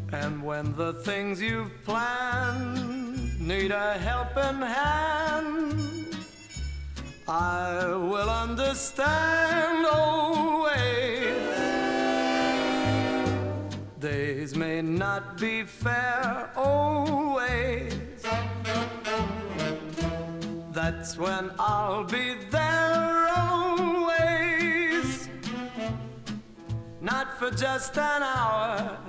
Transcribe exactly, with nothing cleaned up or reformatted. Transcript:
And when the things you've planned need a helping hand, I will understand always. Days may not be fair always. That's when I'll be there always. Not for just an hour,